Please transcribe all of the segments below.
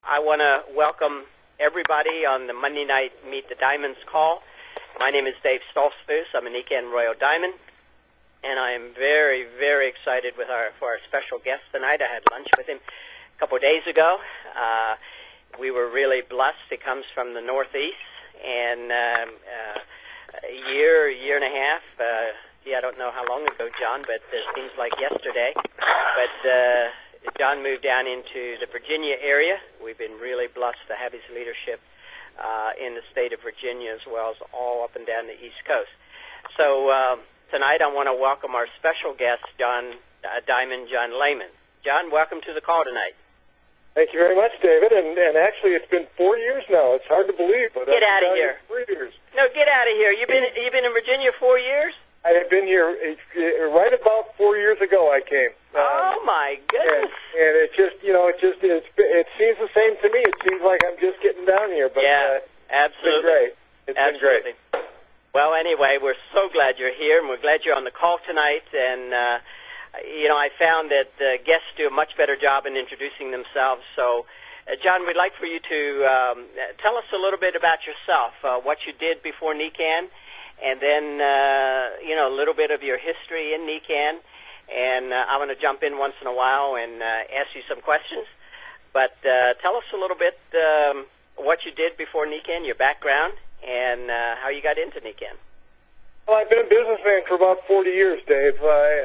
I want to welcome everybody on the Monday night Meet the Diamonds call. My name is Dave Stoltzfus. I'm a Nikken Royal Diamond, and I am very, very excited for our special guest tonight. I had lunch with him a couple of days ago. We were really blessed. He comes from the Northeast, and a year and a half. I don't know how long ago, John, but it seems like yesterday. But John moved down into the Virginia area. We've been really blessed to have his leadership in the state of Virginia as well as all up and down the East Coast. So tonight I want to welcome our special guest, John Layman. John, welcome to the call tonight. Thank you very much, David. And actually, it's been 4 years now. It's hard to believe, but get out of here. 3 years. No, get out of here. You've been in Virginia 4 years? I have been here right about 4 years ago. I came. Oh my goodness! And it seems the same to me. It seems like I'm just getting down here. But yeah, absolutely. It's been great. Well, anyway, we're so glad you're here, and we're glad you're on the call tonight. And I found that guests do a much better job in introducing themselves. So, John, we'd like for you to tell us a little bit about yourself, what you did before Nikken. And then, a little bit of your history in Nikken. And I'm going to jump in once in a while and ask you some questions. But tell us a little bit what you did before Nikken, your background, and how you got into Nikken. Well, I've been a businessman for about 40 years, Dave.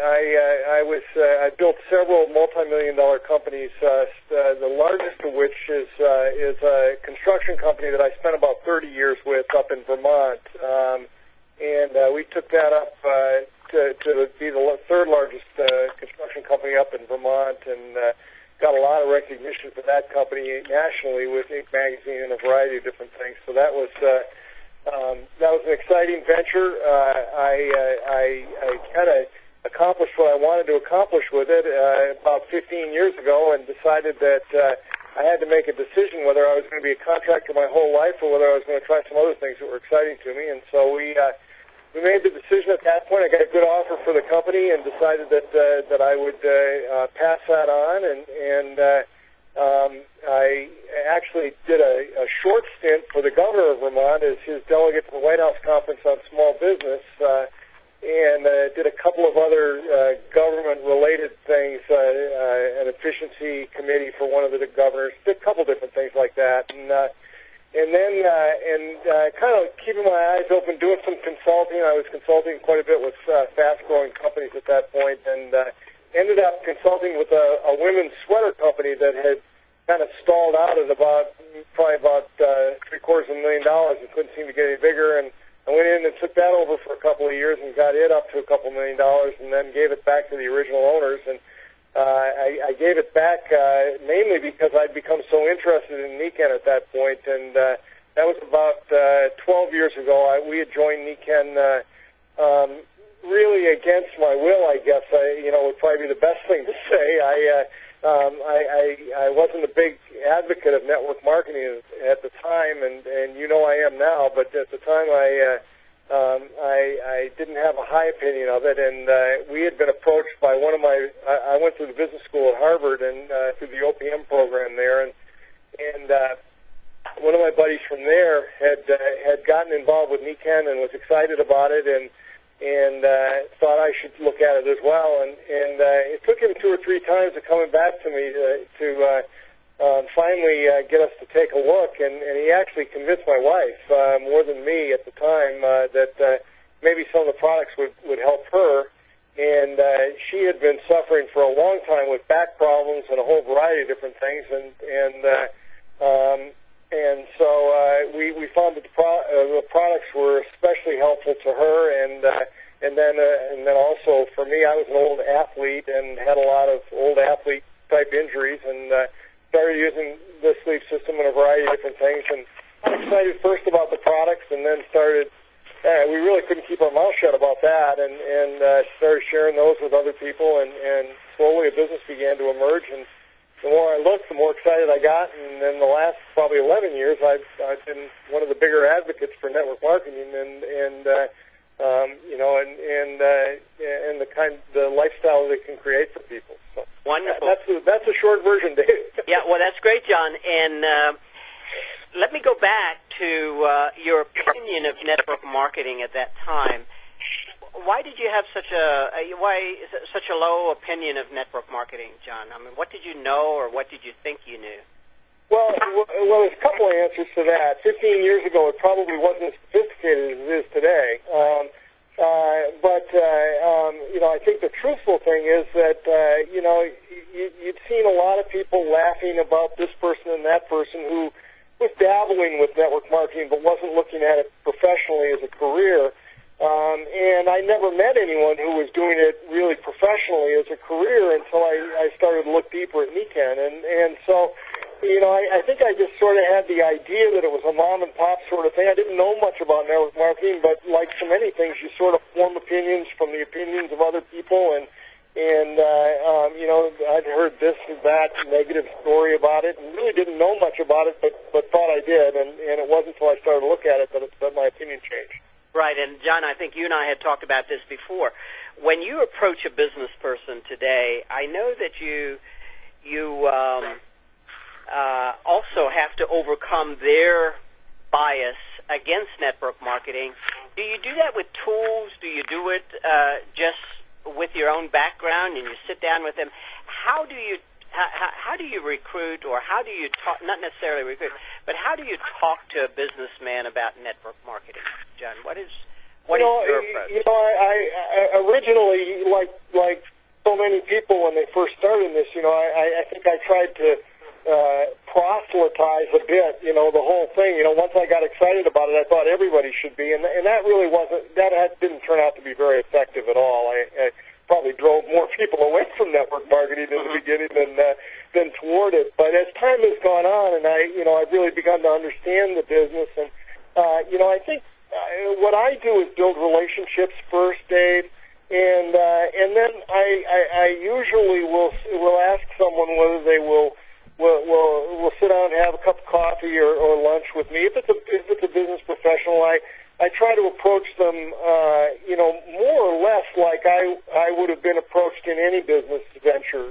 I built several multi-million-dollar companies, the largest of which is a construction company that I spent about 30 years with up in Vermont. And we took that up to be the third largest construction company up in Vermont, and got a lot of recognition for that company nationally with Inc. magazine and a variety of different things. So that was an exciting venture. I kind of accomplished what I wanted to accomplish with it about 15 years ago, and decided that I had to make a decision whether I was going to be a contractor my whole life or whether I was going to try some other things that were exciting to me. And so we made the decision at that point. I got a good offer for the company and decided that I would pass that on. And I actually did a short stint for the governor of Vermont as his delegate to the White House Conference on Small Business, and did a couple of other government-related things, an efficiency committee for one of the governors, did a couple different things like that. And then kind of keeping my eyes open, doing some consulting. I was consulting quite a bit with fast-growing companies at that point, and ended up consulting with a women's sweater company that had kind of stalled out at probably about $750,000 and couldn't seem to get any bigger. And I went in and took that over for a couple of years and got it up to a couple $1 million, and then gave it back to the original owners. And I gave it back mainly because I'd become so interested in Nikken at that point, and that was about 12 years ago. We had joined Nikken really against my will, I guess. Would probably be the best thing to say. I wasn't a big advocate of network marketing at the time, and I am now, but at the time I didn't have a high opinion of it, and we had been approached by I went through the business school at Harvard and through the OPM program there, and one of my buddies from there had gotten involved with Nikken and was excited about it, and thought I should look at it as well, and it took him 2 or 3 times of coming back to me to finally get us to take a look, and he actually convinced my wife, more than me at the time, that maybe some of the products would help her. And she had been suffering for a long time with back problems and a whole variety of different things, and so we found that the products were especially helpful to her, and then also for me, I was an old athlete and had a lot of old athlete type injuries, and started using the sleep system and a variety of different things, and got excited first about the products, and then we really couldn't keep our mouth shut about that, and started sharing those with other people, and slowly a business began to emerge, and the more I looked, the more excited I got, and in the last probably 11 years, I've been one of the bigger advocates for network marketing, and and the lifestyle that it can create for people. So wonderful. That's a short version, Dave. Yeah, well, that's great, John. And let me go back to your opinion of network marketing at that time. Why did you have such a low opinion of network marketing, John? I mean, what did you know, or what did you think you knew? Well, there's a couple of answers to that. 15 years ago, it probably wasn't as sophisticated as it is today. I think the truthful thing is that, you'd seen a lot of people laughing about this person and that person who was dabbling with network marketing but wasn't looking at it professionally as a career. And I never met anyone who was doing it really professionally as a career until I started to look deeper at NECANN. And so, I think I just sort of had the idea that it was a mom-and-pop sort of thing. I didn't know much about network marketing, but like so many things, you sort of form opinions from the opinions of other people. And I'd heard this and that negative story about it and really didn't know much about it, but thought I did. And it wasn't until I started to look at it that my opinion changed. Right, and John, I think you and I had talked about this before. When you approach a business person today, I know that you also have to overcome their bias against network marketing. Do you do that with tools? Do you do it just with your own background and you sit down with them? How do you recruit, or how do you talk, not necessarily recruit, but how do you talk to a businessman about network marketing, John? What is your approach? I originally, like so many people when they first started this, I think I tried to proselytize a bit, the whole thing. Once I got excited about it, I thought everybody should be, and that really didn't turn out to be very effective at all. I probably drove more people away from network marketing in the beginning than toward it. But as time has gone on, and I've really begun to understand the business, and I think what I do is build relationships first, Dave, and then I usually will ask someone whether they will sit down and have a cup of coffee or lunch with me. If it's a business professional, I try to approach them, more or less like I would have been approached in any business venture.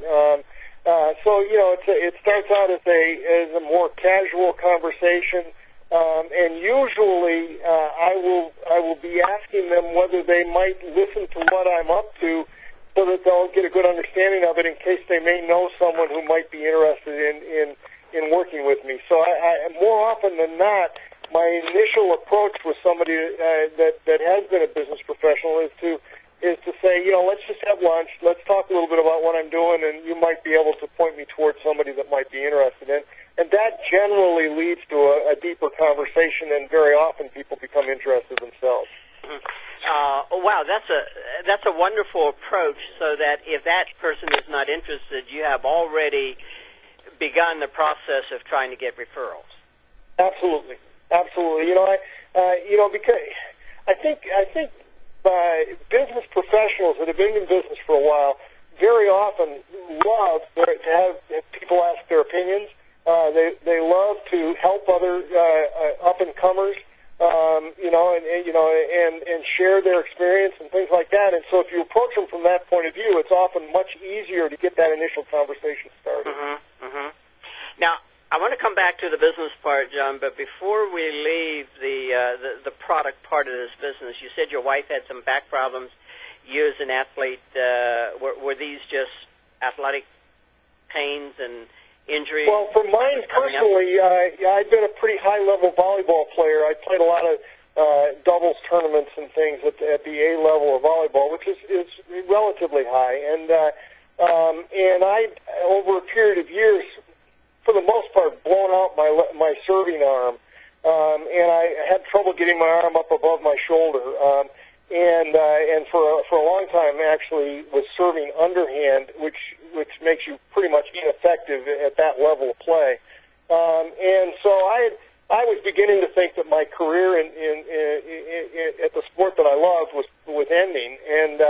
It starts out as a more casual conversation, and usually I will be asking them whether they might listen to what I'm up to, so that they'll get a good understanding of it in case they may know someone who might be interested in working with me. So I more often than not, my initial approach with somebody that has been a business professional is to say, let's just have lunch, let's talk a little bit about what I'm doing, and you might be able to point me towards somebody that might be interested in. And that generally leads to a deeper conversation, and very often people become interested themselves. Wow, that's a wonderful approach, so that if that person is not interested, you have already begun the process of trying to get referrals. Absolutely. Because I think business professionals that have been in business for a while very often love to have people ask their opinions. They love to help other up and comers, and share their experience and things like that. And so if you approach them from that point of view, it's often much easier to get that initial conversation started. Now, I want to come back to the business part, John, but before we leave the product part of this business, you said your wife had some back problems. You as an athlete, were these just athletic pains and injuries? Well, for mine personally, I've been a pretty high-level volleyball player. I played a lot of doubles tournaments and things at the A level of volleyball, which is relatively high. And I, over a period of years, for the most part, blown out my serving arm, and I had trouble getting my arm up above my shoulder, and for a long time actually was serving underhand, which makes you pretty much ineffective at that level of play, and so I was beginning to think that my career at the sport that I loved was ending, and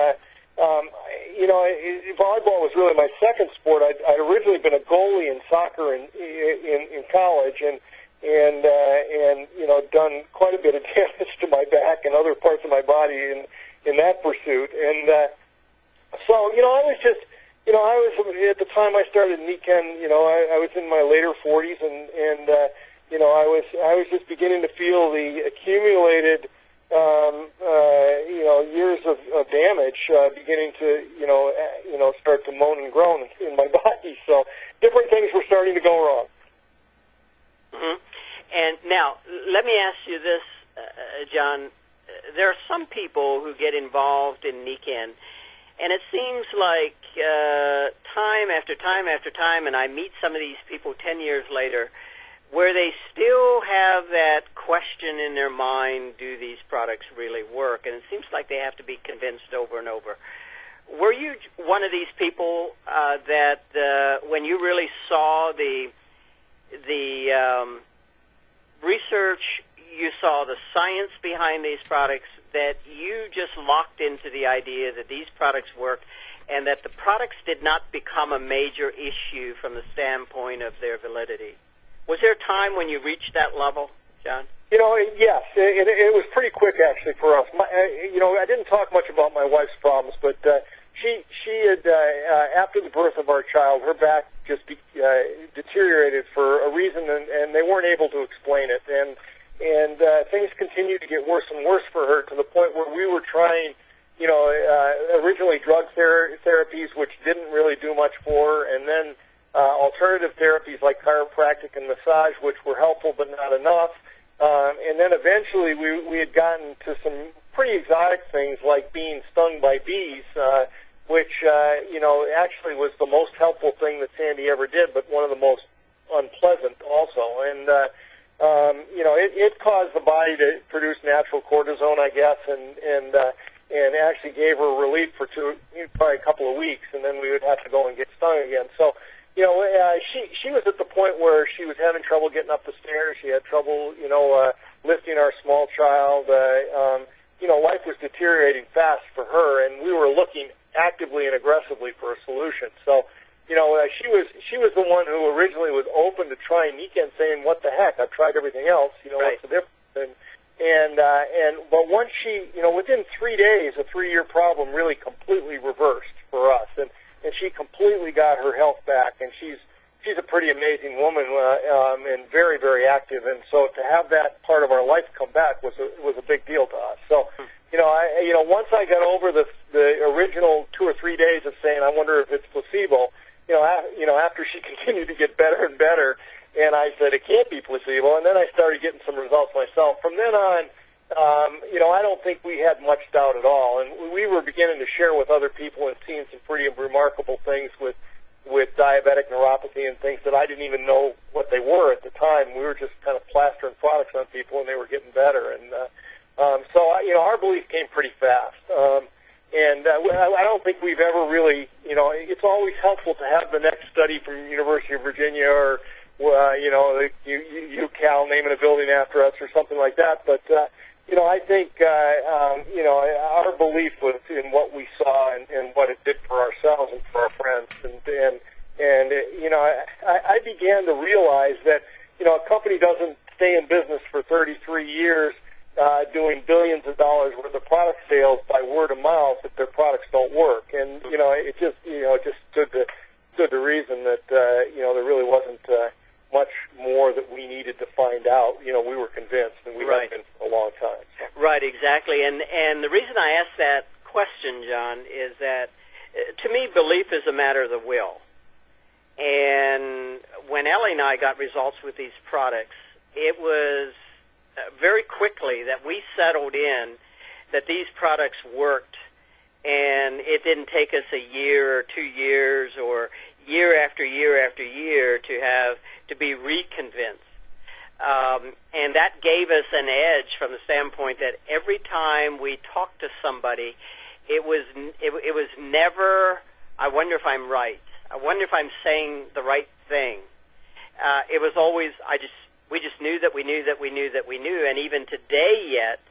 volleyball was really my second sport. I'd originally been a goalie in soccer in college, and and done quite a bit of damage to my back and other parts of my body in that pursuit. And so I was just, I was at the time I started Nikken, I was in my later 40s, and I was just beginning to feel the accumulated years of damage beginning to start to moan and groan in my body. So different things were starting to go wrong. Mm-hmm. And now, let me ask you this, John. There are some people who get involved in Nikken, and it seems like time after time after time, and I meet some of these people 10 years later, where they still have that question in their mind, do these products really work? And it seems like they have to be convinced over and over. Were you one of these people that when you really saw the research, you saw the science behind these products, that you just locked into the idea that these products worked and that the products did not become a major issue from the standpoint of their validity? Was there a time when you reached that level, John? Yes. It was pretty quick, actually, for us. I didn't talk much about my wife's problems, but she had, after the birth of our child, her back just deteriorated for a reason, and they weren't able to explain it. And things continued to get worse and worse for her, to the point where we were trying, originally drug therapies, which didn't really do much for her, and then alternative therapies like chiropractic and massage, which were helpful but not enough. And then eventually we had gotten to some pretty exotic things like being stung by bees, which, actually was the most helpful thing that Sandy ever did, but one of the most unpleasant also. And, it caused the body to produce natural cortisone, I guess, and actually gave her relief for probably a couple of weeks, and then we would have to go and get stung again. So, she was at the point where she was having trouble getting up the stairs. She had trouble, lifting our small child. Life was deteriorating fast for her, and we were looking actively and aggressively for a solution. So, she was the one who originally was open to trying Nikken, saying, "What the heck? I've tried everything else. Right. What's the difference?" But once she, within 3 days, a 3-year problem really completely reversed for us, and she completely got her health back, and she's a pretty amazing woman, and very, very active. And so to have that part of our life come back was a big deal to us. So, once I got over the original 2 or 3 days of saying, I wonder if it's placebo, after she continued to get better and better, and I said, it can't be placebo, and then I started getting some results myself. From then on, I don't think we had much doubt at all, and we were beginning to share with other people and seeing some pretty remarkable things with diabetic neuropathy and things that I didn't even know what they were at the time. We were just kind of plastering products on people, and they were getting better. And so, our belief came pretty fast. I don't think we've ever really, it's always helpful to have the next study from University of Virginia or, UCal naming a building after us or something like that. But, I think, our belief was in what we saw and what it did for ourselves and for our friends. I began to realize that, a company doesn't stay in business for 33 years doing billions of dollars worth of product sales by word of mouth if their products don't work. And, it just stood to reason that, there really wasn't much more that we needed to find out. We were convinced, and we have been for a long time. So. Right, exactly. And the reason I asked that question, John, is that to me, belief is a matter of the will. And when Ellie and I got results with these products, it was very quickly that we settled in that these products worked, and it didn't take us a year or 2 years or year after year after year to be reconvinced. And that gave us an edge from the standpoint that every time we talked to somebody, it was never, I wonder if I'm right. I wonder if I'm saying the right thing. It was always, we just knew that we knew that we knew that we knew. And even today yet,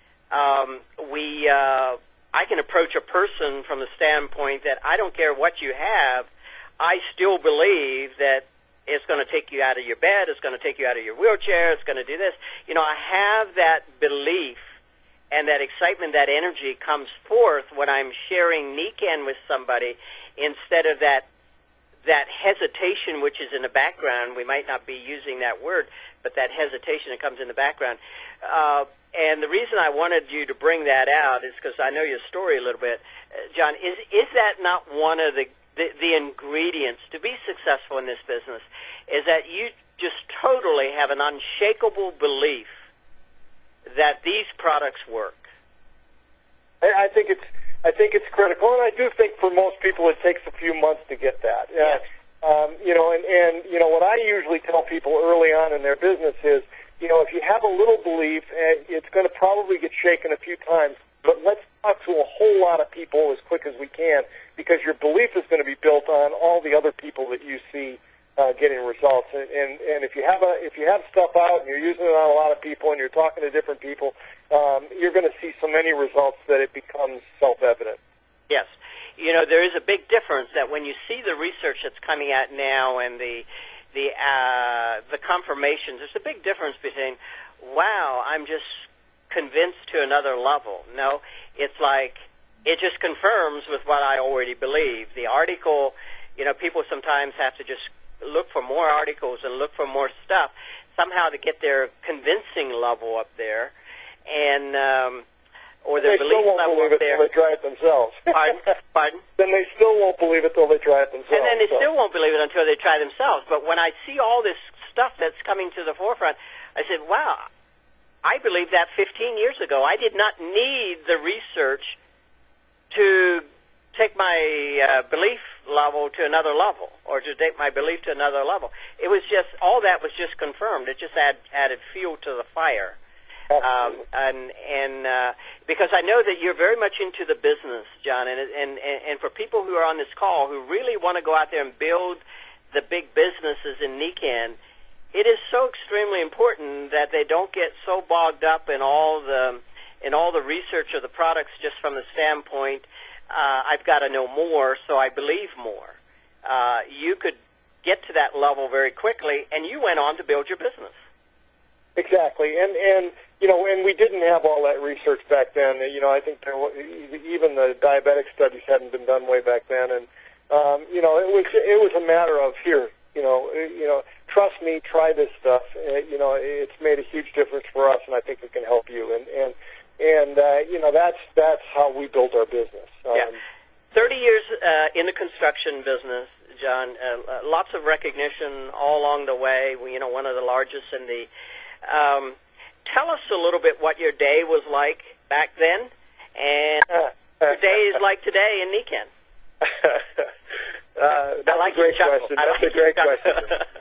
I can approach a person from the standpoint that I don't care what you have, I still believe that It's going to take you out of your bed. It's going to take you out of your wheelchair. It's going to do this. You know, I have that belief and that excitement, that energy comes forth when I'm sharing Nikken with somebody instead of that hesitation which is in the background. We might not be using that word, but that hesitation that comes in the background. And the reason I wanted you to bring that out is because I know your story a little bit. John, is that not one of the ingredients to be successful in this business, is that you just totally have an unshakable belief that these products work? I think it's critical, and I do think for most people it takes a few months to get that. Yes. You know, and you know what I usually tell people early on in their business is, you know, if you have a little belief, it's going to probably get shaken a few times, but let's talk to a whole lot of people as quick as we can, because your belief is going to be built on all the other people that you see getting results. And if you have stuff out and you're using it on a lot of people and you're talking to different people, you're going to see so many results that it becomes self-evident. Yes. You know, there is a big difference that when you see the research that's coming out now and the confirmations, there's a big difference between, wow, I'm just convinced to another level. No, it's like it just confirms with what I already believe. The article, you know, people sometimes have to just look for more articles and look for more stuff somehow to get their convincing level up there, and or their belief level up there. They try it themselves. Pardon? Then they still won't believe it till they try it themselves. And then they still won't believe it until they try themselves. But when I see all this stuff that's coming to the forefront, I said, wow, I believed that 15 years ago. I did not need the research to take my belief level to another level, or to take my belief to another level. It was just, all that was just confirmed. It just added fuel to the fire. Because I know that you're very much into the business, John, and for people who are on this call who really want to go out there and build the big businesses in Nikken, it is so extremely important that they don't get so bogged up in all the research of the products just from the standpoint, I've got to know more, so I believe more. You could get to that level very quickly, and you went on to build your business. Exactly, and you know, and we didn't have all that research back then. You know, I think even the diabetic studies hadn't been done way back then, and you know, it was a matter of here. You know, trust me, try this stuff. You know, it's made a huge difference for us, and I think it can help you. And you know, that's how we built our business. Yeah. 30 years in the construction business, John. Lots of recognition all along the way. You know, one of the largest in the. Tell us a little bit what your day was like back then, and your day is like today in Nikken. That's a great question. That's a great question.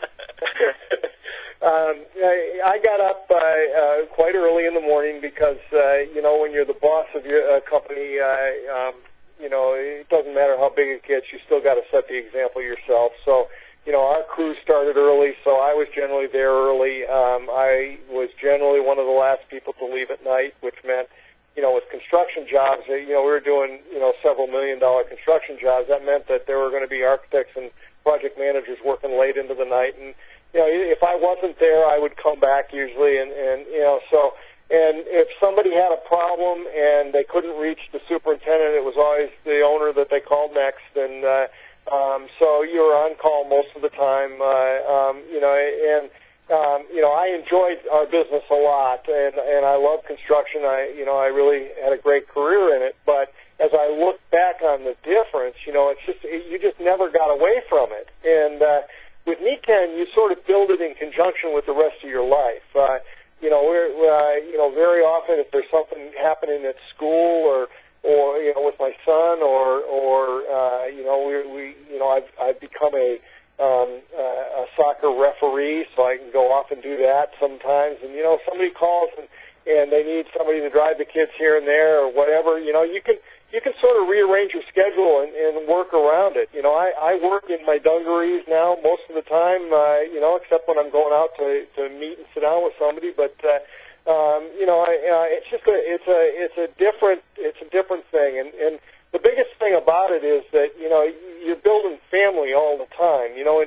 I got up quite early in the morning because, you know, when you're the boss of your company, you know, it doesn't matter how big it gets, you still got to set the example yourself. So, you know, our crew started early, so I was generally there early. I was generally one of the last people to leave at night, which meant, you know, with construction jobs, you know, we were doing, you know, several $million-dollar construction jobs. That meant that there were going to be architects and project managers working late into the night. And, you know, if I wasn't there, I would come back usually. And you know, so, and if somebody had a problem and they couldn't reach the superintendent, it was always the owner that they called next. And so you were on call most of the time, you know, and you know, I enjoyed our business a lot, and I love construction. You know, I really had a great career in it. But as I look back on the difference, you know, it's just you just never got away from it. And with Nikken, you sort of build it in conjunction with the rest of your life. You know, you know, very often if there's something happening at school or you know, with my son or you know, you know, I've become a soccer referee, so I can go off and do that sometimes. And you know, somebody calls and they need somebody to drive the kids here and there or whatever. You know, you can sort of rearrange your schedule and work around it. You know, I work in my dungarees now most of the time. You know, except when I'm going out to meet and sit down with somebody. But you know, it's just it's a different thing. And the biggest thing about it is that, you know, you're building family all the time. You know,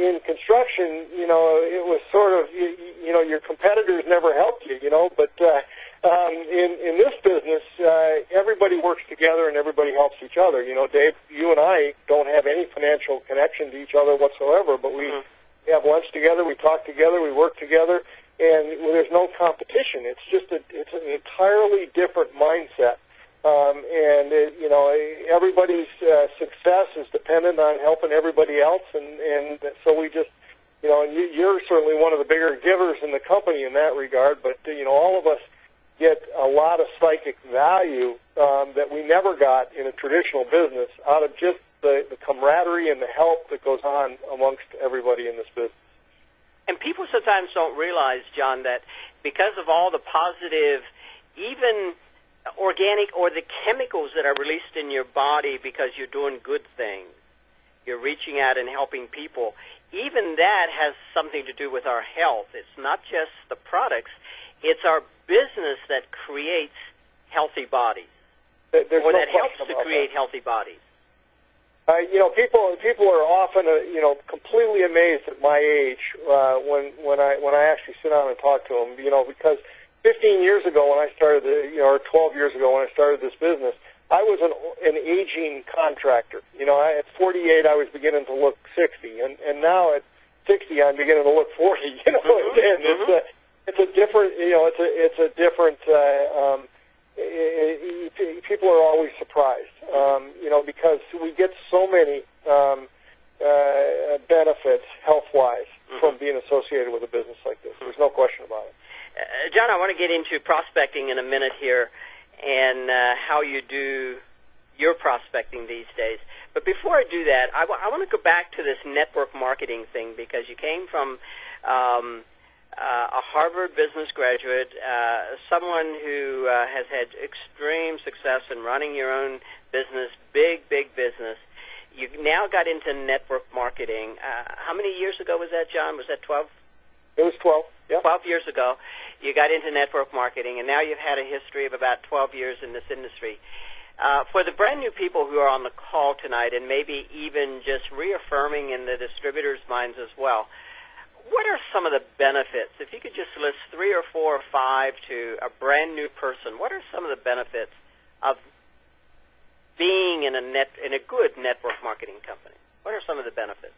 in construction, it was sort of, your competitors never helped you, but in this business, everybody works together and everybody helps each other. Dave, you and I don't have any financial connection to each other whatsoever, but we have lunch together, we talk together, we work together, and there's no competition. It's just it's an entirely different mindset. Everybody's success is dependent on helping everybody else, and so we just, and you're certainly one of the bigger givers in the company in that regard, but, all of us get a lot of psychic value that we never got in a traditional business out of just the camaraderie and the help that goes on amongst everybody in this business. And people sometimes don't realize, John, that because of all the positive, even organic or the chemicals that are released in your body because you're doing good things, you're reaching out and helping people, even that has something to do with our health. It's not just the products, it's our business that creates healthy bodies, or that helps to create healthy bodies. People are often, completely amazed at my age when I actually sit down and talk to them, because 15 years ago when I started, or 12 years ago when I started this business, I was an aging contractor. At 48 I was beginning to look 60, and now at 60 I'm beginning to look 40. It's a different, it's a different. People are always surprised, because we get so many benefits health-wise from being associated with a business like this. There's no question about it. John, I want to get into prospecting in a minute here and how you do your prospecting these days. But before I do that, I want to go back to this network marketing thing, because you came from a Harvard business graduate, someone who has had extreme success in running your own business, big business. You now got into network marketing. How many years ago was that, John? Was that 12? It was 12. Yeah. 12 years ago, you got into network marketing, and now you've had a history of about 12 years in this industry. For the brand new people who are on the call tonight, and maybe even just reaffirming in the distributors' minds as well, what are some of the benefits? If you could just list 3 or 4 or 5 to a brand new person, what are some of the benefits of being in a good network marketing company? What are some of the benefits?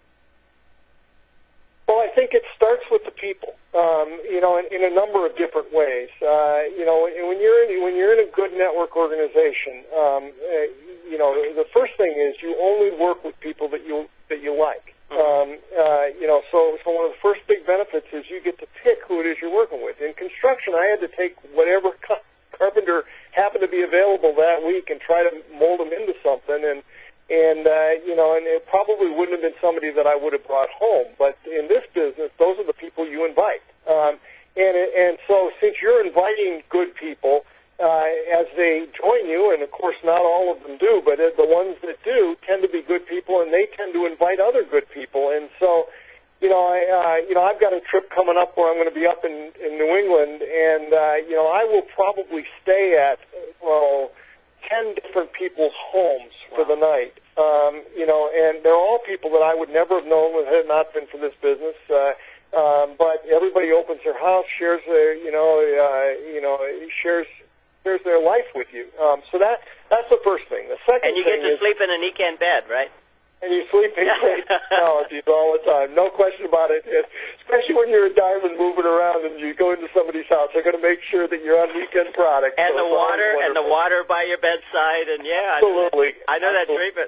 Well, I think it starts with the people, in a number of different ways. When you're in a good network organization, the first thing is you only work with people that you like. So one of the first big benefits is you get to pick who it is you're working with. In construction, I had to take whatever carpenter happened to be available that week and try to mold them into something, and it probably wouldn't have been somebody that I would have brought home. But in this business, those are the people you invite. And so since you're inviting good people as they join you, and of course not all of them do, but the ones that do tend to be good people, and they tend to invite other good people. And so, I've got a trip coming up where I'm going to be up in New England, and I will probably stay at 10 different people's homes for the night. And they're all people that I would never have known had it not been for this business. But everybody opens their house, shares their, shares their life with you. So that's the first thing. The second thing is, and you get to sleep in a Nikan bed, right? And you sleep in technologies all the time, no question about it. Especially when you're a diamond moving around and you go into somebody's house, they're going to make sure that you're on weekend products. And the water by your bedside, and absolutely, I know that treatment.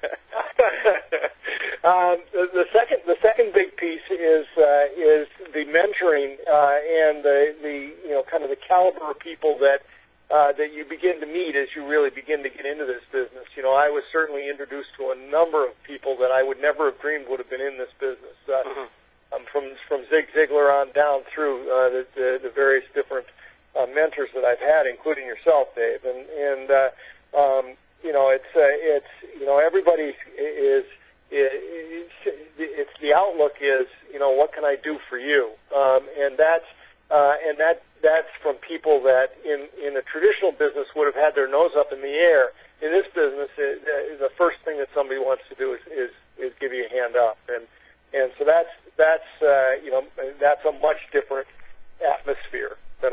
The second big piece is the mentoring and the kind of the caliber of people that you begin to meet as you really begin to get into this business. I was certainly introduced to a number of people that I would never have dreamed would have been in this business. From Zig Ziglar on down through the various different mentors that I've had, including yourself, Dave. Everybody is. It's the outlook is, what can I do for you? And that's from people that in a traditional business would have had their nose up in the air. In this business, the first thing that somebody wants to do is give you a hand up. And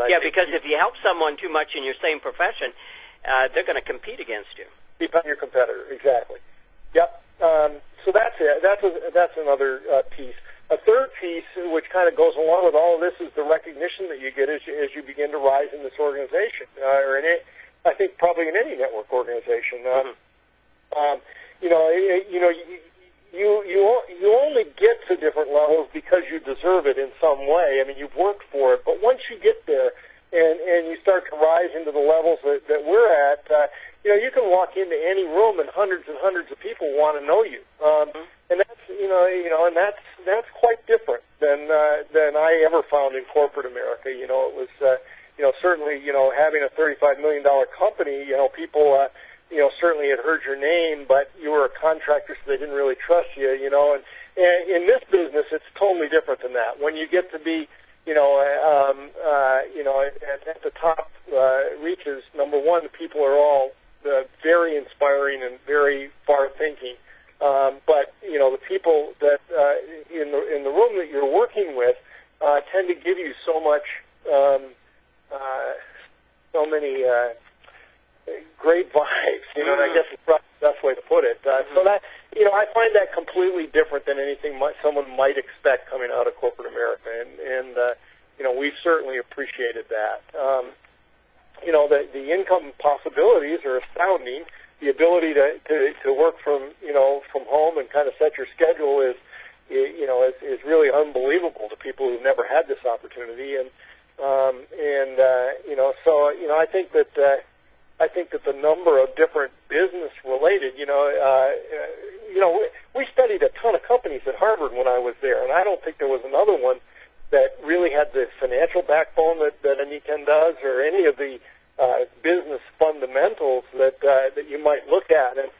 Yeah, because if you help someone too much in your same profession, they're going to compete against you. Become your competitor, exactly. Yep. So that's it. That's another piece. A third piece, which kind of goes along with all of this, is the recognition that you get as you begin to rise in this organization, or I think probably in any network organization. You only get to different levels because you deserve it in some way. I mean, you've worked for it, but once you get there and you start to rise into the levels that we're at, you can walk into any room and hundreds of people want to know you. And that's and that's quite different than I ever found in corporate America. It was certainly having a $35 million company. People certainly had heard your name, but you were a contractor, so they didn't really trust you. And in this business, it's totally different than that. When you get to be at the top reaches, number one, the people are all very inspiring and very far-thinking. But the people that in the room that you're working with tend to give you so much, so many great vibes. And I guess it's probably the best way to put it. So that I find that completely different than anything someone might expect coming out of corporate America, and we've certainly appreciated that. The income possibilities are astounding. The ability to work from home and kind of set your schedule is really unbelievable to people who've never had this opportunity. I think that the number of different business related, we studied a ton of companies at Harvard when I was there, and I don't think there was another one that really had the financial backbone that Aniken does, or any of the business fundamentals that you might look at, and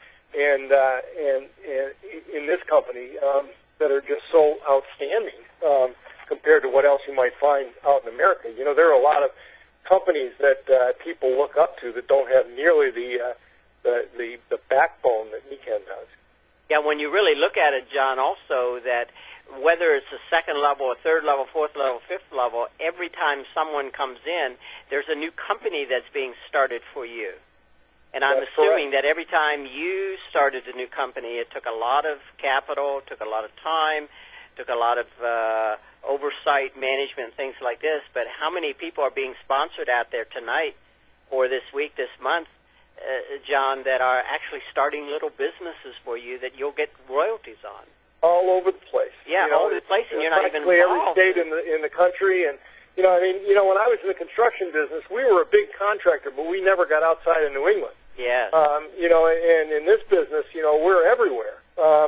in this company that are just so outstanding compared to what else you might find out in America. There are a lot of companies that people look up to that don't have nearly the backbone that Aniken does. Yeah, when you really look at it, John, also that whether it's a second level, a third level, fourth level, fifth level, every time someone comes in, there's a new company that's being started for you. And I'm assuming that every time you started a new company, it took a lot of capital, took a lot of time, took a lot of oversight, management, things like this. But how many people are being sponsored out there tonight or this week, this month, John, that are actually starting little businesses for you that you'll get royalties on? All over the place. Yeah, all over the place, and you're not even involved. Every state in the country, and when I was in the construction business, we were a big contractor, but we never got outside of New England. Yeah. And in this business, we're everywhere.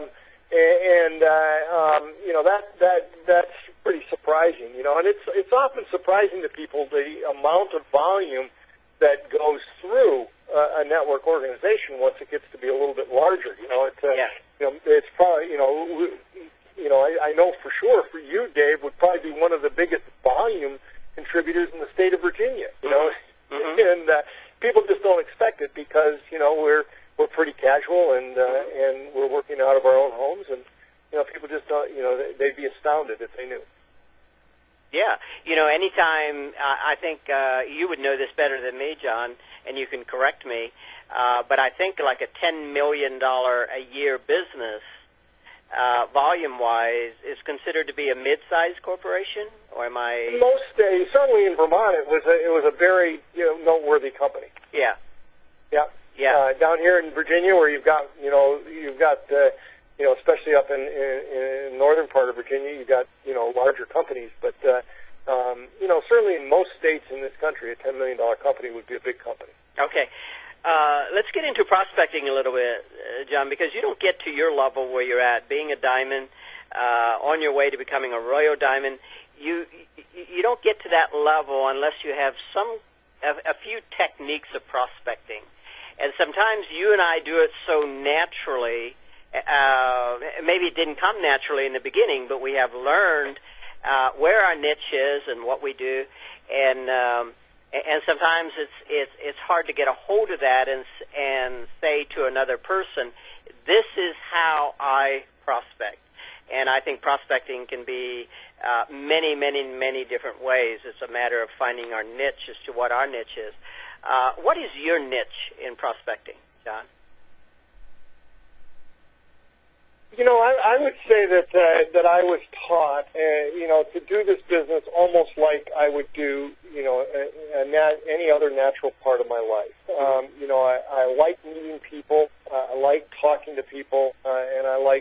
That's pretty surprising. And it's often surprising to people the amount of volume that goes through a network organization once it gets to be a little bit larger. It's probably, I know for sure for you, Dave, would probably be one of the biggest volume contributors in the state of Virginia. And people just don't expect it because we're pretty casual and we're working out of our own homes, and people just don't. They'd be astounded if they knew. Yeah, anytime, I think you would know this better than me, John, and you can correct me, but I think like a $10 million a year business, volume-wise, is considered to be a mid-sized corporation, or am I? Most days, certainly in Vermont, it was a very noteworthy company. Yeah. Yeah. Yeah. Down here in Virginia, where you've got especially up in northern part of Virginia, you've got larger companies, but certainly in most states in this country, a $10 million company would be a big company. Okay. Let's get into prospecting a little bit, John, because you don't get to your level where you're at, being a diamond, on your way to becoming a Royal Diamond. You don't get to that level unless you have a few techniques of prospecting. And sometimes you and I do it so naturally. Maybe it didn't come naturally in the beginning, but we have learned where our niche is and what we do, and sometimes it's hard to get a hold of that and say to another person, this is how I prospect. And I think prospecting can be many, many, many different ways. It's a matter of finding our niche as to what our niche is. What is your niche in prospecting, John? You know, I would say that I was taught, to do this business almost like I would do, any other natural part of my life. I like meeting people, I like talking to people, and I like,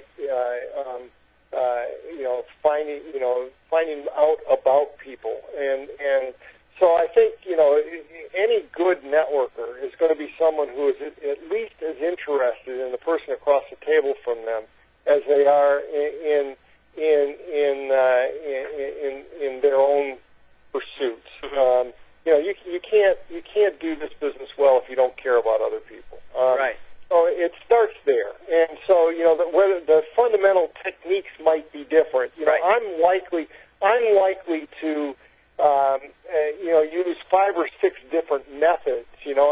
finding out about people, and so I think, any good networker is going to be someone who is at least as interested in the person across the table from them as they are in their own pursuits. Mm-hmm. You can't do this business well if you don't care about other people. Right. So it starts there, and so whether the fundamental techniques might be different. Right. I'm likely to use 5 or 6 different methods.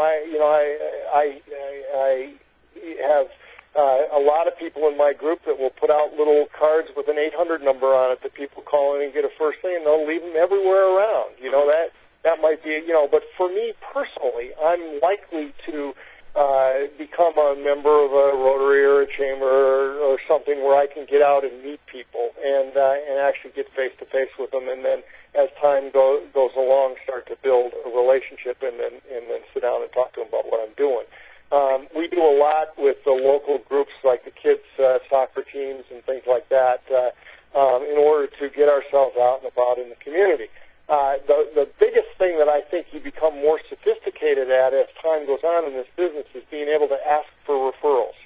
I have a lot of people in my group that will put out little cards with an 800 number on it that people call in and get a first thing, and they'll leave them everywhere around. That might be, but for me personally, I'm likely to become a member of a Rotary or a chamber or something where I can get out and meet people and actually get face to face with them, and then as time goes along, start to build a relationship, and then sit down and talk to them about what I'm doing. We do a lot with the local groups like the kids' soccer teams and things like that in order to get ourselves out and about in the community. The biggest thing that I think you become more sophisticated at as time goes on in this business is being able to ask for referrals.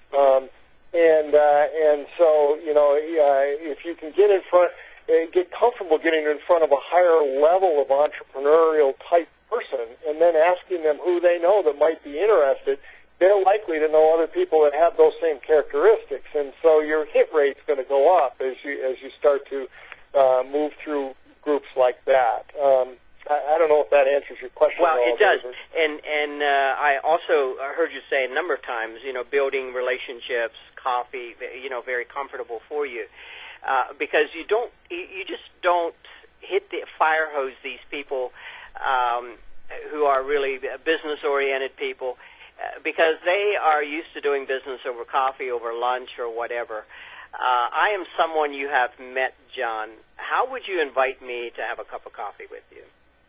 And so, if you can get comfortable getting in front of a higher level of entrepreneurial type person and then asking them who they know that might be interested, they're likely to know other people that have those same characteristics. And so your hit rate's going to go up as you start to move through groups like that. I don't know if that answers your question. Well, it does. And I also heard you say a number of times, building relationships, coffee, very comfortable for you. Because you just don't fire hose these people who are really business-oriented people because they are used to doing business over coffee, over lunch, or whatever. I am someone you have met, John. How would you invite me to have a cup of coffee with you?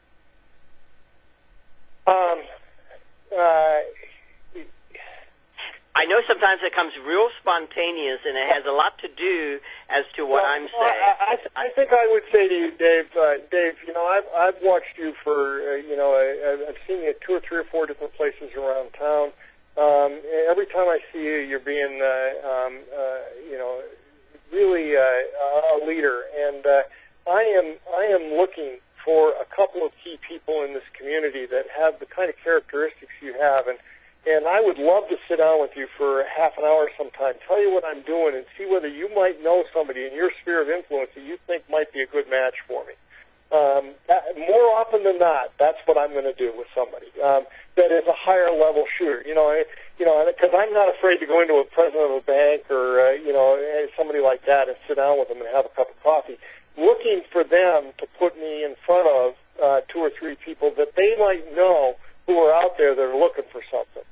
I know sometimes it comes real spontaneous, and it has a lot to do as to what I'm saying. I think I would say to you, Dave, I've watched you for, I've seen you at 2 or 3 or 4 different places around town. Every time I see you, you're being, really a leader. And I am looking for a couple of key people in this community that have the kind of characteristics you have. And I would love to sit down with you for half an hour sometime, tell you what I'm doing, and see whether you might know somebody in your sphere of influence that you think might be a good match for me. More often than not, that's what I'm going to do with somebody that is a higher level shooter. Because I'm not afraid to go into a president of a bank or somebody like that and sit down with them and have a cup of coffee, looking for them to put me in front of 2 or 3 people that they might know who are out there that are looking for something.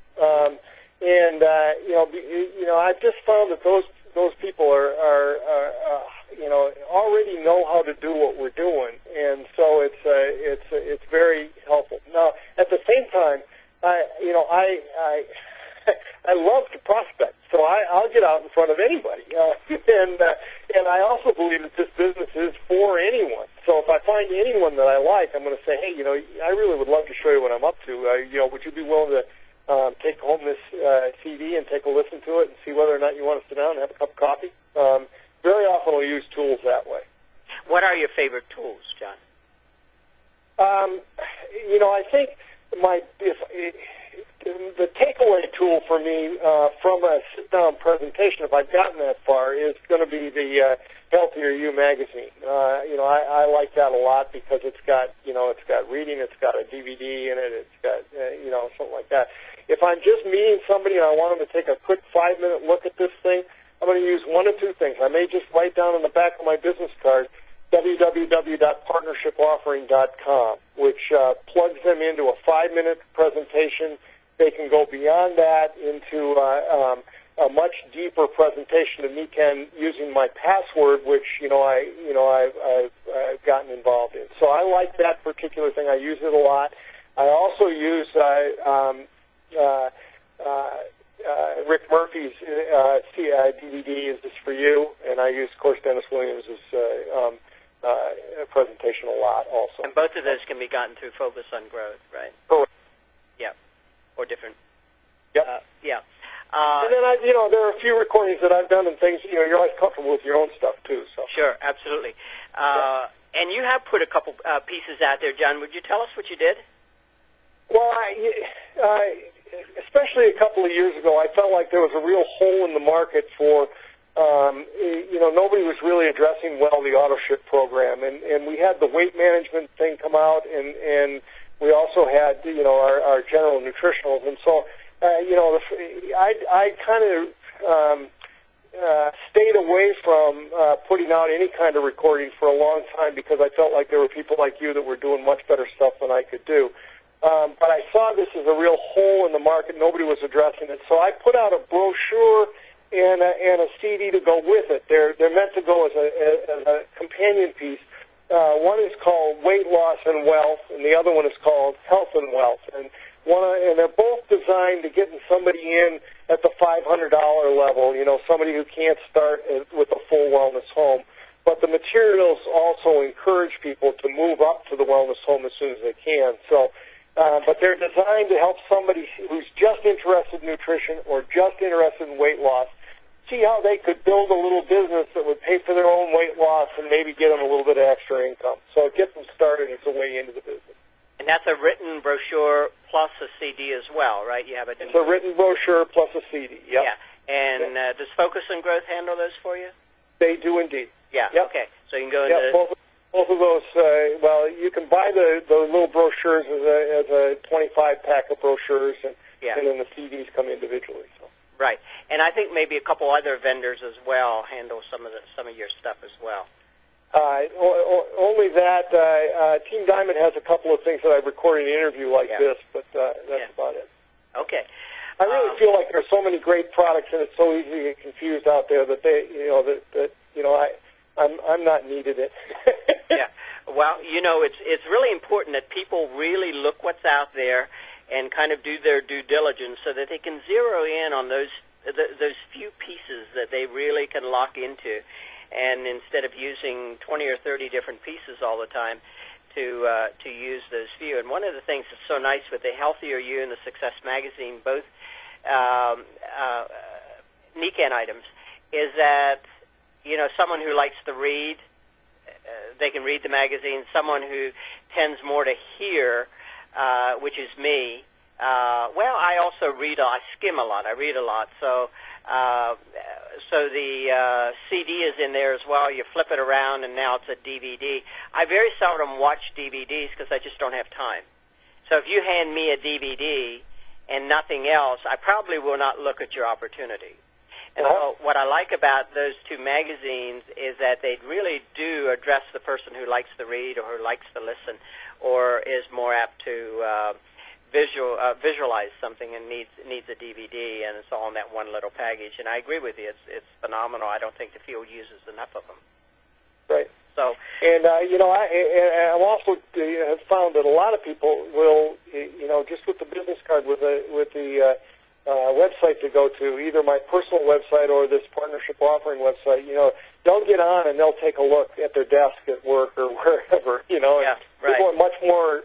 I've just found that those people are already know how to do what we're doing, and so it's very helpful. Now, at the same time, I love to prospect, so I'll get out in front of anybody, and I also believe that this business is for anyone. So if I find anyone that I like, I'm going to say, hey, I really would love to show you what I'm up to. Would you be willing to take home this CD and take a listen to it and see whether or not you want to sit down and have a cup of coffee? Very often we'll use tools that way. What are your favorite tools, John? I think the takeaway tool for me from a sit-down presentation, if I've gotten that far, is going to be the Healthier You magazine. I like that a lot because it's got reading, it's got a DVD in it, it's got something like that. If I'm just meeting somebody and I want them to take a quick 5-minute look at this thing, I'm going to use 1 of 2 things. I may just write down on the back of my business card, www.partnershipoffering.com, which plugs them into a 5-minute presentation. They can go beyond that into a much deeper presentation of Nikken using my password, which I've gotten involved in. So I like that particular thing. I use it a lot. I also use Rick Murphy's DVD, Is This For You? And I use, of course, Dennis Williams' presentation a lot also. And both of those can be gotten through Focus on Growth, right? Correct. Yeah. Or different. Yep. Yeah. And then there are a few recordings that I've done and things. You're always comfortable with your own stuff too. So. Sure, absolutely. And you have put a couple pieces out there, John. Would you tell us what you did? Well, especially a couple of years ago, I felt like there was a real hole in the market for. Nobody was really addressing well the AutoShip program, and we had the weight management thing come out, and we also had our general nutritionals, and so. I kind of stayed away from putting out any kind of recording for a long time because I felt like there were people like you that were doing much better stuff than I could do. But I saw this as a real hole in the market. Nobody was addressing it. So I put out a brochure and a CD to go with it. They're meant to go as a companion piece. One is called Weight Loss and Wealth, and the other one is called Health and Wealth. And they're both designed to getting somebody in at the $500 level, somebody who can't start with a full wellness home. But the materials also encourage people to move up to the wellness home as soon as they can. So, but they're designed to help somebody who's just interested in nutrition or just interested in weight loss see how they could build a little business that would pay for their own weight loss and maybe get them a little bit of extra income. So it gets them started as a way into the business. And that's a written brochure plus a CD as well, right? You have It's a written brochure plus a CD. Yep. Yeah. And does Focus on Growth handle those for you? They do indeed. Yeah. Yep. Okay. So you can go into both of those. You can buy the little brochures as a 25-pack of brochures, and then the CDs come individually. So. Right. And I think maybe a couple other vendors as well handle some of your stuff as well. Only that Team Diamond has a couple of things that I recorded in an interview like this, but that's about it. Okay. I really feel like there's so many great products, and it's so easy to get confused out there that I'm not needed it. Yeah. Well, it's really important that people really look what's out there and kind of do their due diligence so that they can zero in on those few pieces that they really can lock into. And instead of using 20 or 30 different pieces all the time, to use those few. And one of the things that's so nice with the Healthier You and the Success Magazine, both Nikken items, is that someone who likes to read, they can read the magazine. Someone who tends more to hear, which is me. I also read. I skim a lot. I read a lot. So the CD is in there as well. You flip it around, and now it's a DVD. I very seldom watch DVDs because I just don't have time. So if you hand me a DVD and nothing else, I probably will not look at your opportunity. And so what I like about those two magazines is that they really do address the person who likes to read or who likes to listen or is more apt to visualize something and needs a DVD, and it's all in that one little package. And I agree with you; it's phenomenal. I don't think the field uses enough of them. Right. So, and I've also have found that a lot of people will, just with the business card, with the website to go to, either my personal website or this partnership offering website, they'll get on and they'll take a look at their desk at work or wherever, Yeah, right. People are much more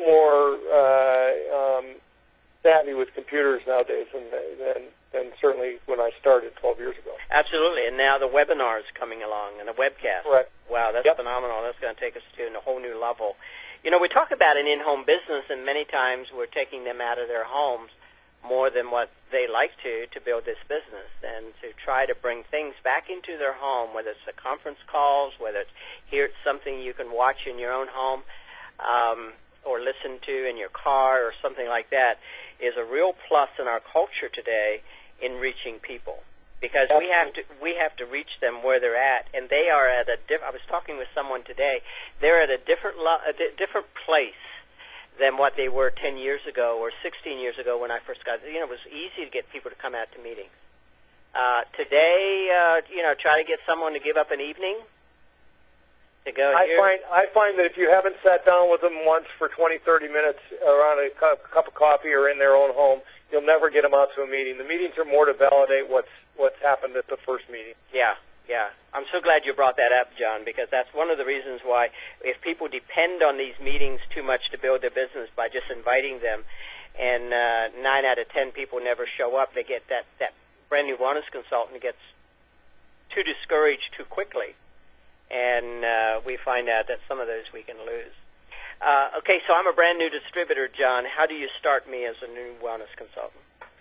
savvy with computers nowadays than certainly when I started 12 years ago. Absolutely, and now the webinar is coming along and the webcast. Right. Wow, that's phenomenal. That's going to take us to a whole new level. We talk about an in-home business, and many times we're taking them out of their homes more than what they like to build this business, and to try to bring things back into their home, whether it's the conference calls, whether it's something you can watch in your own home or listen to in your car or something like that, is a real plus in our culture today in reaching people. because we have to reach them where they're at, and they are at a I was talking with someone today. They're at a different place than what they were 10 years ago or 16 years ago when I first got. It was easy to get people to come out to meetings. Today, try to get someone to give up an evening to go. I find that if you haven't sat down with them once for 20, 30 minutes around a cup of coffee or in their own home, you'll never get them out to a meeting. The meetings are more to validate what's happened at the first meeting. Yeah. I'm so glad you brought that up, John, because that's one of the reasons why if people depend on these meetings too much to build their business by just inviting them, and 9 out of 10 people never show up, they get that brand new wellness consultant gets too discouraged too quickly, and we find out that some of those we can lose. Okay, so I'm a brand new distributor, John. How do you start me as a new wellness consultant?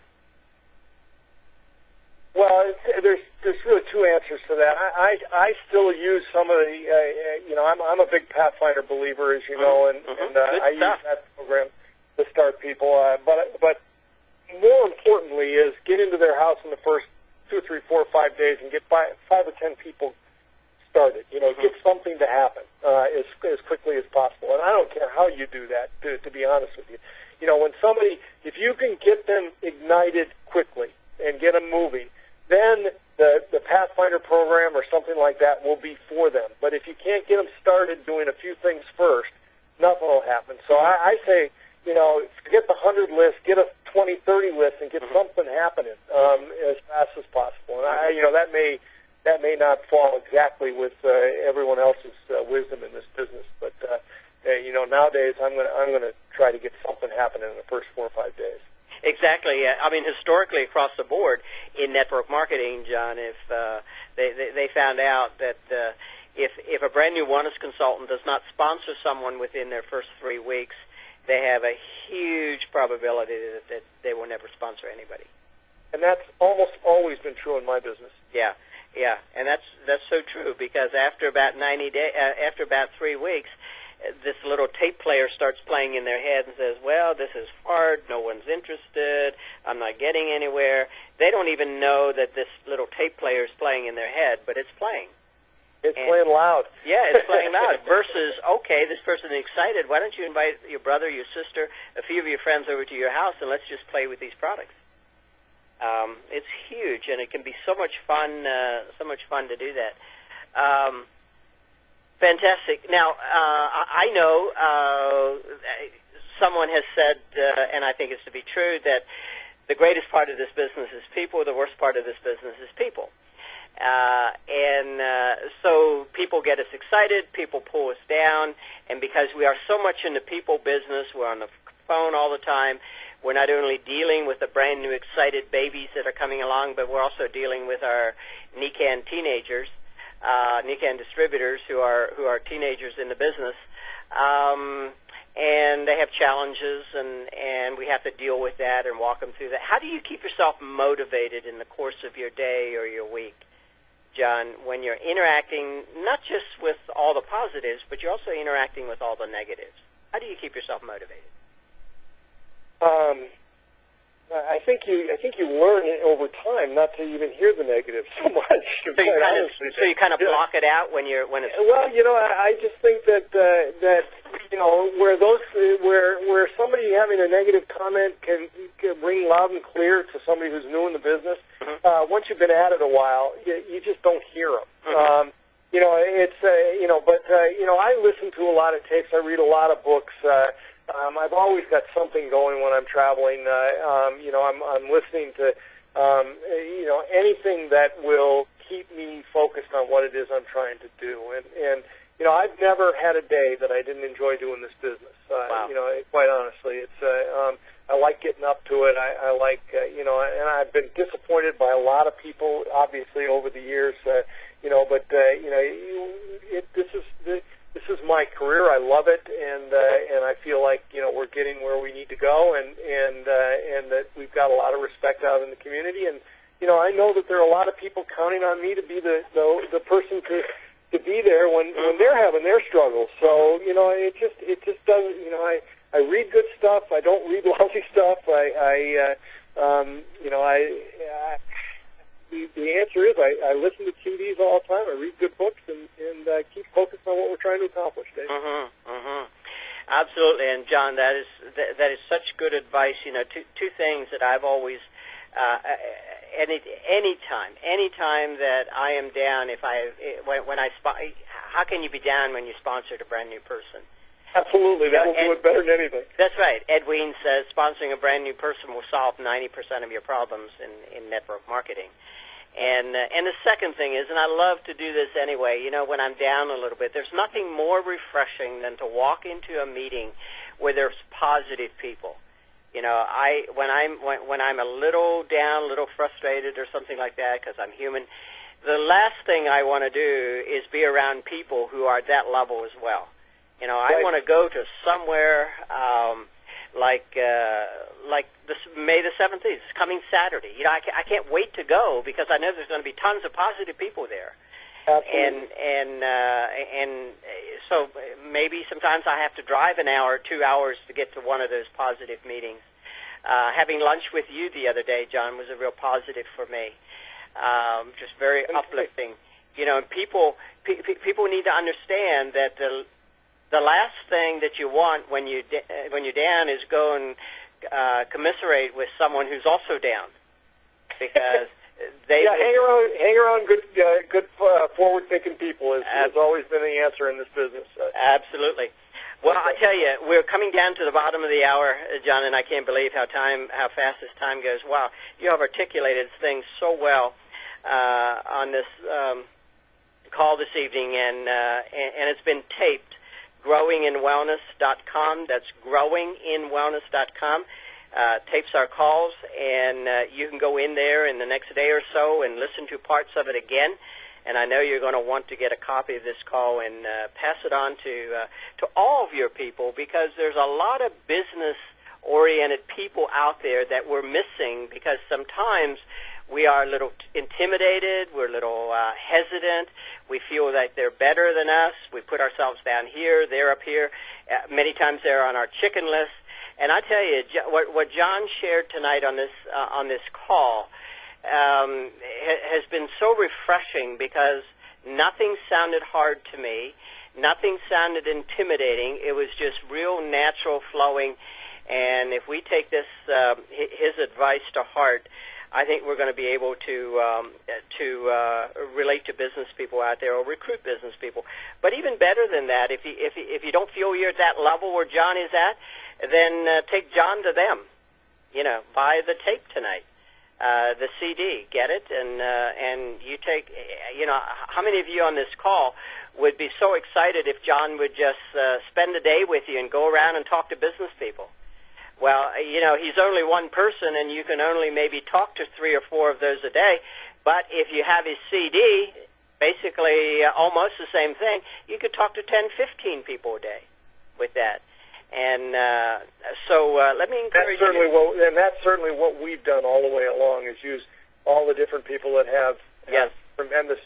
Well, there's really two answers to that. I still use some of the, I'm a big Pathfinder believer, as you know, and I use that program to start people. But more importantly is get into their house in the first 2, 3, 4, 5 days and get 5 or 10 people started. Get something to happen as quickly as possible. And I don't care how you do that, to be honest with you. When somebody, if you can get them ignited quickly and get them moving, then the Pathfinder program or something like that will be for them. But if you can't get them started doing a few things first, nothing will happen. So I say, forget the 100 list, get a 20, 30 list, and get something happening as fast as possible. And that may not fall exactly with everyone else's wisdom in this business, but nowadays I'm going to try to get something happening in the first 4 or 5 days. Exactly. I mean, historically across the board in network marketing, John, if they found out that if a brand new wellness consultant does not sponsor someone within their first 3 weeks, they have a huge probability that they will never sponsor anybody. And that's almost always been true in my business. Yeah, and that's so true, because after about 90 days, after about 3 weeks, this little tape player starts playing in their head and says, well, this is hard, no one's interested, I'm not getting anywhere. They don't even know that this little tape player is playing in their head, but it's playing. It's playing loud. Yeah, it's playing loud. Versus, okay, this person is excited, why don't you invite your brother, your sister, a few of your friends over to your house, and let's just play with these products. It's huge, and it can be so much fun to do that. Fantastic. Now, I know someone has said, and I think it's to be true, that the greatest part of this business is people, the worst part of this business is people. So people get us excited, people pull us down, and because we are so much in the people business, we're on the phone all the time, we're not only dealing with the brand new excited babies that are coming along, but we're also dealing with our NECAN teenagers, NECAN distributors who are teenagers in the business, and they have challenges, and we have to deal with that and walk them through that. How do you keep yourself motivated in the course of your day or your week, John, when you're interacting not just with all the positives, but you're also interacting with all the negatives? How do you keep yourself motivated? I think you learn over time not to even hear the negatives so much. So you kind of block it out when it's. Well, I just think that where somebody having a negative comment can ring loud and clear to somebody who's new in the business. Mm-hmm. Once you've been at it a while, you just don't hear them. Mm-hmm. I listen to a lot of tapes. I read a lot of books. I've always got something going when I'm traveling. I'm listening to, anything that will keep me focused on what it is I'm trying to do. And I've never had a day that I didn't enjoy doing this business. Wow. Quite honestly, it's, I like getting up to it. I like, and I've been disappointed by a lot of people, obviously, over the years, this is my career. I love it, and I feel like we're getting where we need to go, and that we've got a lot of respect out in the community. And I know that there are a lot of people counting on me to be the person to be there when they're having their struggles. So it just doesn't. I read good stuff. I don't read lousy stuff. the answer is I listen to TVs all the time. I read good books and keep focused on what we're trying to accomplish, Dave. Absolutely, and John, that is such good advice. You know, two things that I've always anytime that I am down, how can you be down when you sponsored a brand new person? Absolutely, that will do it better than anything. That's right. Ed Wein says sponsoring a brand new person will solve 90% of your problems in network marketing. And the second thing is, and I love to do this anyway, you know, when I'm down a little bit, there's nothing more refreshing than to walk into a meeting where there's positive people. You know, when I'm a little down, a little frustrated or something like that, because I'm human, the last thing I want to do is be around people who are at that level as well. You know, I want to go to somewhere like this May the 17th. It's coming Saturday. You know, I can't wait to go because I know there's going to be tons of positive people there. Absolutely. And so maybe sometimes I have to drive an hour, 2 hours to get to one of those positive meetings. Having lunch with you the other day, John, was a real positive for me. Just very uplifting. You know, people need to understand that the last thing that you want when you're down is go and commiserate with someone who's also down, because hang around good forward-thinking people has always been the answer in this business. Absolutely. Well, I tell you, we're coming down to the bottom of the hour, John, and I can't believe how fast this time goes. Wow, you have articulated things so well on this call this evening, and it's been taped. GrowingInWellness.com. That's GrowingInWellness.com. Tapes our calls, and you can go in there in the next day or so and listen to parts of it again. And I know you're going to want to get a copy of this call and pass it on to all of your people, because there's a lot of business-oriented people out there that we're missing, because sometimes we are a little intimidated, we're a little hesitant, we feel that they're better than us, we put ourselves down here, they're up here, many times they're on our chicken list. And I tell you, what John shared tonight on this call has been so refreshing, because nothing sounded hard to me, nothing sounded intimidating, it was just real natural flowing. And if we take his advice to heart, I think we're going to be able to relate to business people out there, or recruit business people. But even better than that, if you don't feel you're at that level where John is at, then take John to them. You know, buy the tape tonight, the CD, get it, and you take. You know, how many of you on this call would be so excited if John would just spend a day with you and go around and talk to business people? Well, you know, he's only one person, and you can only maybe talk to 3 or 4 of those a day. But if you have his CD, basically almost the same thing, you could talk to 10, 15 people a day with that. And so let me encourage you. And that's certainly what we've done all the way along, is use all the different people that have tremendous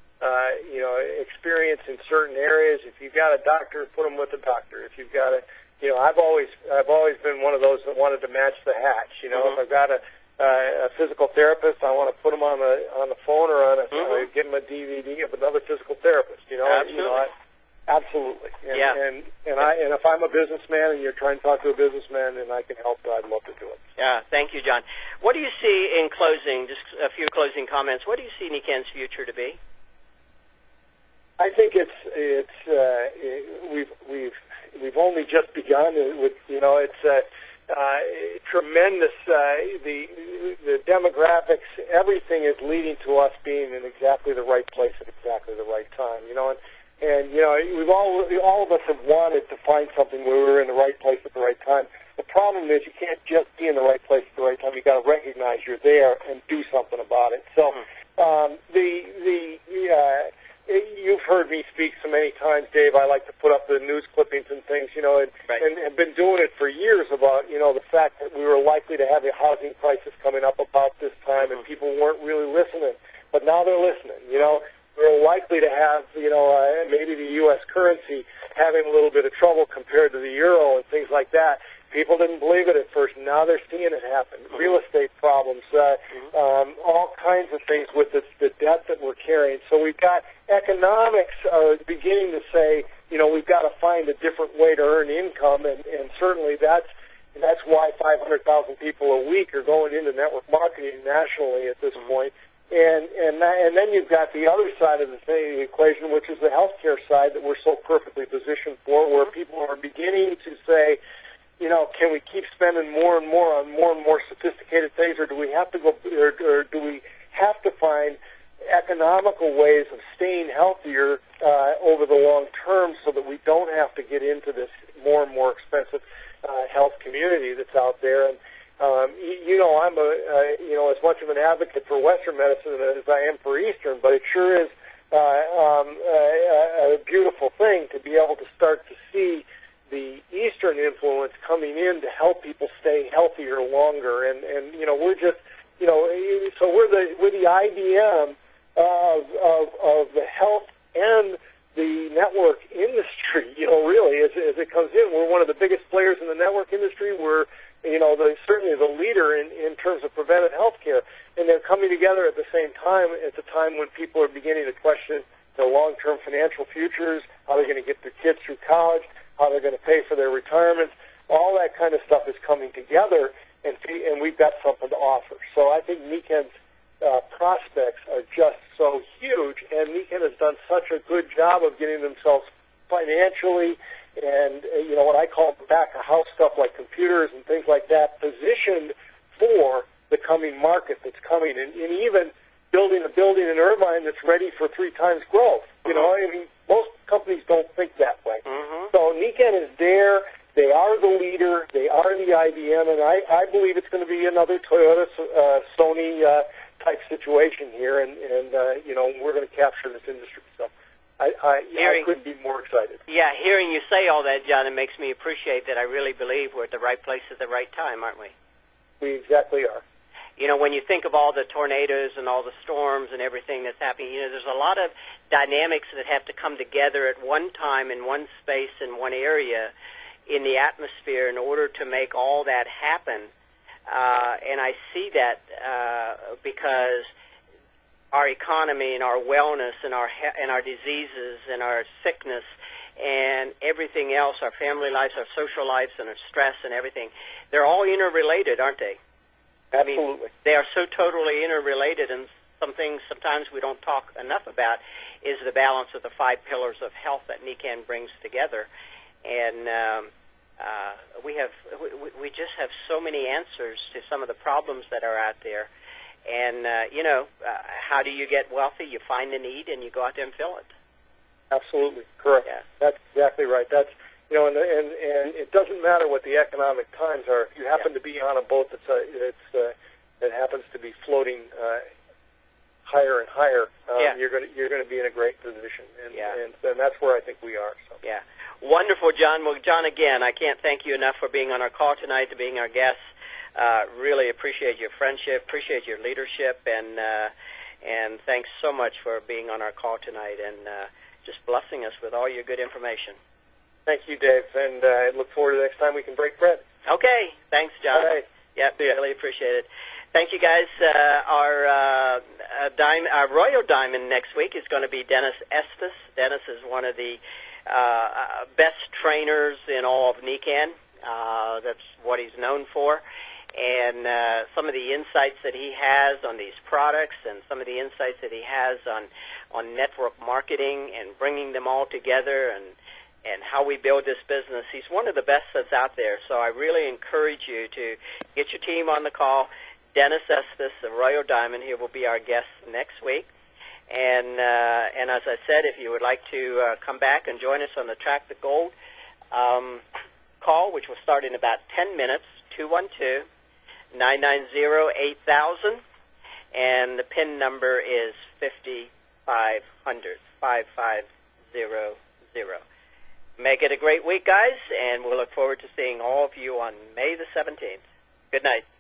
experience in certain areas. If you've got a doctor, put them with a doctor. If you've got a You know, I've always been one of those that wanted to match the hatch. You know, if I've got a physical therapist, I want to put him on the phone or give him a DVD of another physical therapist. You know, absolutely. Absolutely. And if I'm a businessman and you're trying to talk to a businessman and I can help, I'd love to do it. Yeah, thank you, John. What do you see in closing? Just a few closing comments. What do you see NECANN's future to be? I think we've only just begun. With it's tremendous. The demographics, everything is leading to us being in exactly the right place at exactly the right time. And we've all of us have wanted to find something where we're in the right place at the right time. The problem is you can't just be in the right place at the right time. You got to recognize you're there and do something about it. So you've heard me speak so many times, Dave. I like to put up the news clippings and things, and have been doing it for years about, the fact that we were likely to have a housing crisis coming up about this time, and people weren't really listening. But now they're listening. We're likely to have, maybe the U.S. currency having a little bit of trouble compared to the euro and things like that. People didn't believe it at first. Now they're seeing it happen. Real estate problems, all kinds of things with the debt that we're carrying. So we've got economics beginning to say, we've got to find a different way to earn income, and certainly that's why 500,000 people a week are going into network marketing nationally at this point. And then you've got the other side of the equation, which is the healthcare side that we're so perfectly positioned for, where people are beginning to say, can we keep spending more and more on more and more sophisticated things, or do we have to find economical ways of staying healthier over the long term, so that we don't have to get into this more and more expensive health community that's out there? And I'm as much of an advocate for Western medicine as I am for Eastern, but it sure is a beautiful thing to be able to start to see the Eastern influence coming in to help people stay healthier longer. And we're just, so we're the IBM of the health and the network industry, really, as it comes in. We're one of the biggest players in the network industry. We're, certainly the leader in terms of preventive health care. And they're coming together at the same time, at the time when people are beginning to question their long-term financial futures, how they're going to get their kids through college, how they're going to pay for their retirements. All that kind of stuff is coming together, and we've got something to offer. So I think Niken's prospects are just so huge, and Niken has done such a good job of getting themselves financially and, what I call back-of-house stuff like computers and things like that, positioned for the coming market that's coming, and even building a building in Irvine that's ready for 3 times growth. Most companies don't think that way. So Niken is there. They are the leader. They are the IBM, and I believe it's going to be another Toyota, Sony type situation here, and we're going to capture this industry. So I couldn't be more excited. Yeah, hearing you say all that, John, it makes me appreciate that I really believe we're at the right place at the right time, aren't we? We exactly are. When you think of all the tornadoes and all the storms and everything that's happening, there's a lot of dynamics that have to come together at one time in one space in one area in the atmosphere in order to make all that happen. And I see that because our economy and our wellness and our diseases and our sickness and everything else, our family lives, our social lives, and our stress and everything, they're all interrelated, aren't they? Absolutely. They are so totally interrelated, and some things sometimes we don't talk enough about is the balance of the 5 pillars of health that Niken brings together. And we just have so many answers to some of the problems that are out there. And, how do you get wealthy? You find a need, and you go out there and fill it. Absolutely. Correct. Yeah. That's exactly right. That's, and it doesn't matter what the economic times are. If you happen to be on a boat that happens to be floating higher and higher, you're going to be in a great position. And that's where I think we are. So. Yeah. Wonderful, John. Well, John, again, I can't thank you enough for being on our call tonight, to being our guest. Really appreciate your friendship, appreciate your leadership, and thanks so much for being on our call tonight and just blessing us with all your good information. Thank you, Dave, and I look forward to the next time we can break bread. Okay. Thanks, John. All right. Yep, really appreciate it. Thank you, guys. Our Royal Diamond next week is going to be Dennis Estes. Dennis is one of the best trainers in all of Niken. That's what he's known for. And some of the insights that he has on these products and some of the insights that he has on network marketing and bringing them all together and how we build this business. He's one of the best that's out there. So I really encourage you to get your team on the call. Dennis Estes, the Royal Diamond, he will be our guest next week. And as I said, if you would like to come back and join us on the Track the Gold call, which will start in about 10 minutes, 212-990-8000, and the PIN number is 5500, 5500. Make it a great week, guys, and we'll look forward to seeing all of you on May the 17th. Good night.